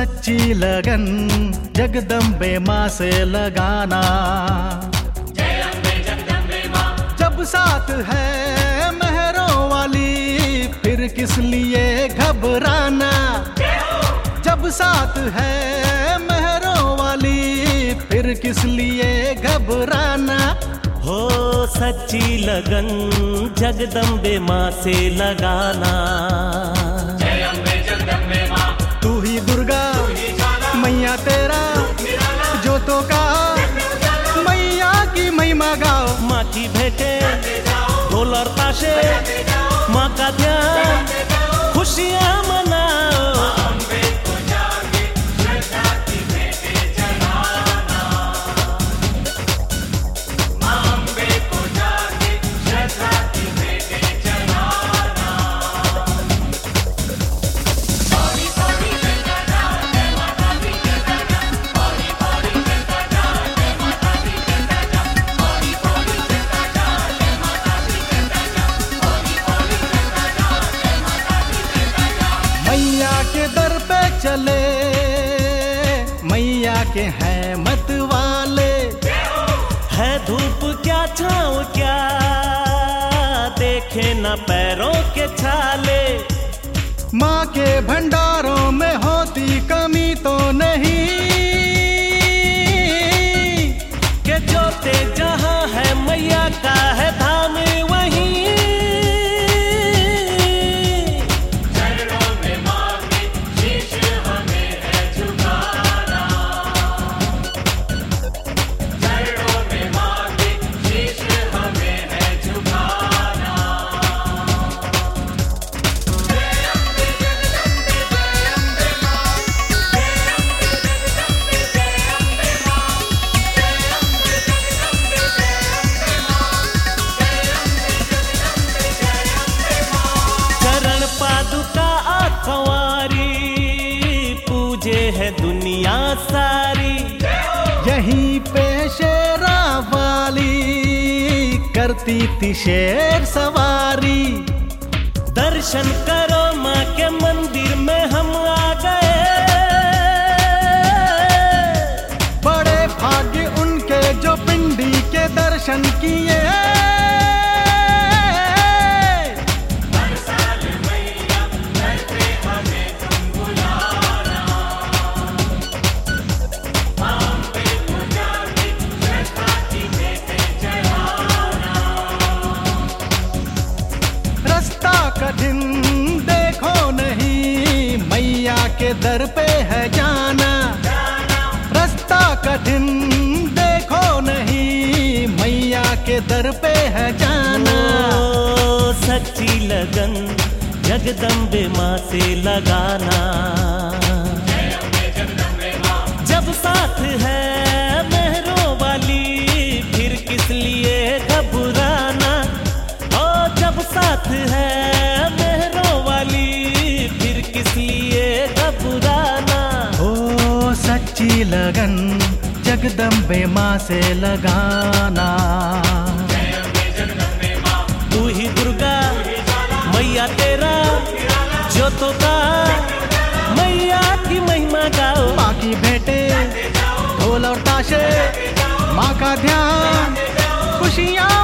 सच्ची लगन जगदम्बे माँ से लगाना। जय अम्बे जगदम्बे माँ। जब साथ है मेहरों वाली फिर किस लिए घबराना। जब साथ है मेहरों वाली फिर किस लिए घबराना। हो सच्ची लगन जगदम्बे माँ से लगाना। जय अम्बे जगदम्बे माँ। तू ही दुर्गा मैया तेरा जोतों का मैया की महिमा गाओ। माँ की भेंटे ढोल और ताशे माँ का ध्यान खुशियाँ मनाओ। अम्बे को जाके श्रद्धा की भेंटें चढ़ाना। माँ अम्बे को जाके श्रद्धा की भेंटें चढ़ाना। पौड़ी पौड़ी चलता जा जय माता दी चलता जा। पौड़ी पौड़ी चलता जा जय माता दी चलता जा। पौड़ी पौड़ी चलता जा जय माता दी चलता जा। पौड़ी पौड़ी चलता जा जय माता दी चलता जा। मैया के दर पे चले मैया के हैं मत वाले। है धूप क्या छाँव क्या देखे न पैरों के छाले। माँ के भंडारों में होती कमी तो नहीं के जोते जहाँ है मैया का है धाम वहीं। चरणों में माँ के शीश हमें है झुकाना। चरणों में माँ के शीश हमें है झुकाना। जय अम्बे जगदम्बे जय अम्बे माँ। जय अम्बे जगदम्बे जय अम्बे माँ। जय अम्बे जगदम्बे जय अम्बे माँ। जय अम्बे जगदम्बे जय अम्बे माँ। चरण पादुका आखवारी पूजे है दुनिया सारी। यहीं पे शेरा वाली करती थी शेर सवारी। दर्शन करो माँ के मंदिर में हम आ गए। बड़े भाग्य उनके जो पिंडी के दर्शन किए। हर साल मैया घर पे हमें तुम बुलाना। माँ अम्बे को जाके श्रद्धा की भेंटें चढ़ाना। रास्ता कठिन देखो नहीं मैया के दर पे है जाना। रास्ता कठिन देखो नहीं मैया के दर पे है जाना। ओ सच्ची लगन जगदम्बे माँ से लगाना। जय अम्बे जगदम्बे माँ। जब साथ है मेहरों वाली फिर किस लिए घबराना। ओ जब साथ है मेहरों वाली फिर किस लिए घबराना। ओ सच्ची लगन जगदम्बे माँ से लगाना। जय अम्बे जगदम्बे माँ। तू ही दुर्गा मैया तेरा जोतों का मैया की महिमा गाओ। माँ की भेंटे ढोल और ताशे माँ का ध्यान खुशियाँ